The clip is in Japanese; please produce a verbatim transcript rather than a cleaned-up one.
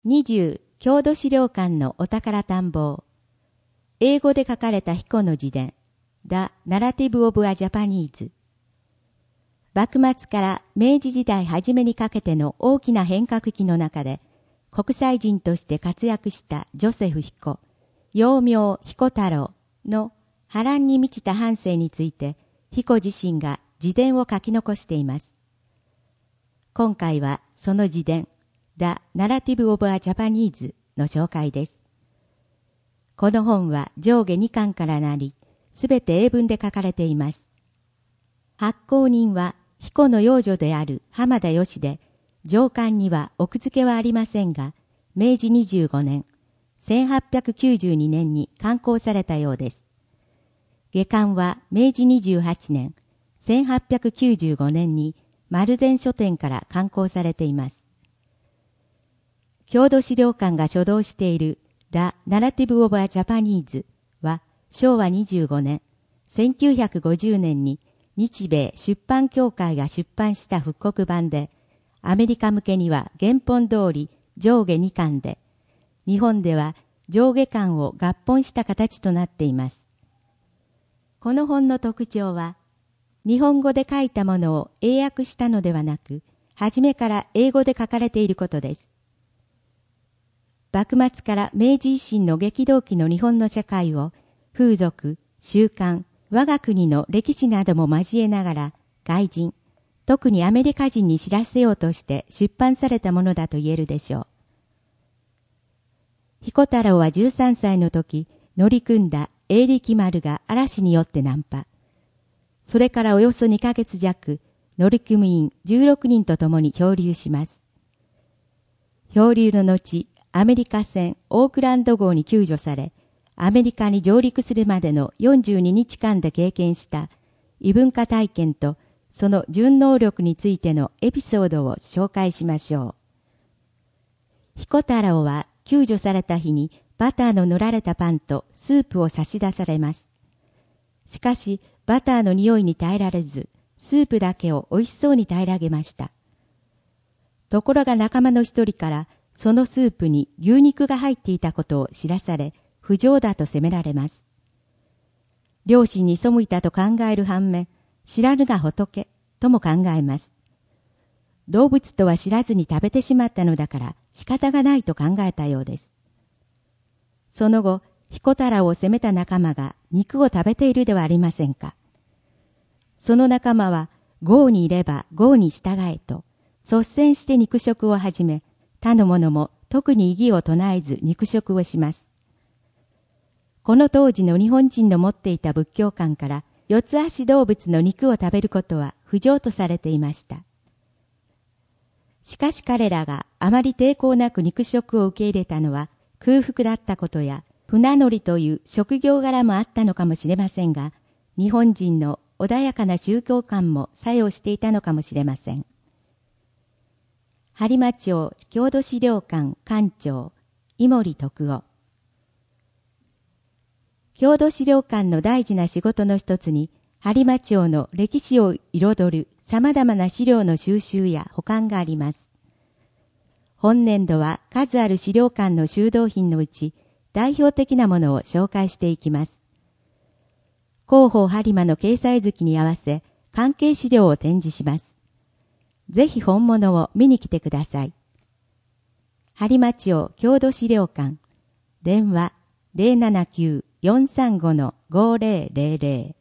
にじゅう郷土資料館のお宝探訪。英語で書かれた彦の自伝 The Narrative of a Japanese。幕末から明治時代初めにかけての大きな変革期の中で国際人として活躍したジョセフ彦、幼名彦太郎の波乱に満ちた半生について彦自身が自伝を書き残しています。今回はその自伝The Narrative of a Japanese の紹介です。この本は上下にかんからなり、すべて英文で書かれています。発行人は彦の養女である浜田義で、上巻には奥付けはありませんが、明治にじゅうごねん、せんはっぴゃくきゅうじゅうにねんに刊行されたようです。下巻は明治にじゅうはちねん、せんはっぴゃくきゅうじゅうごねんに丸善書店から刊行されています。郷土資料館が所蔵している The Narrative of a Japanese はしょうわにじゅうごねん、せんきゅうひゃくごじゅうねんに日米出版協会が出版した復刻版で、アメリカ向けには原本通り上下にかんで、日本では上下巻を合本した形となっています。この本の特徴は、日本語で書いたものを英訳したのではなく、初めから英語で書かれていることです。幕末から明治維新の激動期の日本の社会を、風俗、習慣、我が国の歴史なども交えながら、外人、特にアメリカ人に知らせようとして出版されたものだと言えるでしょう。彦太郎はじゅうさんさいの時、乗り組んだ永力丸が嵐によって難破。それからおよそにかげつじゃく、乗組員じゅうろくにんと共に漂流します。漂流の後、アメリカ船オークランド号に救助され、アメリカに上陸するまでのよんじゅうににちかんで経験した異文化体験とその順能力についてのエピソードを紹介しましょう。彦太郎は救助された日にバターの塗られたパンとスープを差し出されます。しかしバターの匂いに耐えられず、スープだけを美味しそうに平らげました。ところが仲間の一人からそのスープに牛肉が入っていたことを知らされ、不浄だと責められます。良心に背いたと考える反面、知らぬが仏とも考えます。動物とは知らずに食べてしまったのだから仕方がないと考えたようです。その後、彦太郎を責めた仲間が肉を食べているではありませんか。その仲間は、業にいれば業に従えと、率先して肉食を始め、他の者も特に異議を唱えず肉食をします。この当時の日本人の持っていた仏教観から四つ足動物の肉を食べることは不浄とされていました。しかし彼らがあまり抵抗なく肉食を受け入れたのは空腹だったことや船乗りという職業柄もあったのかもしれませんが、日本人の穏やかな宗教観も作用していたのかもしれません。播磨町郷土資料館館長井森徳夫。郷土資料館の大事な仕事の一つに、播磨町の歴史を彩る様々な資料の収集や保管があります。本年度は数ある資料館の収蔵品のうち、代表的なものを紹介していきます。広報播磨の掲載月に合わせ、関係資料を展示します。ぜひ本物を見に来てください。播磨町郷土資料館、電話 ゼロななきゅう よんさんご ごゼロゼロゼロ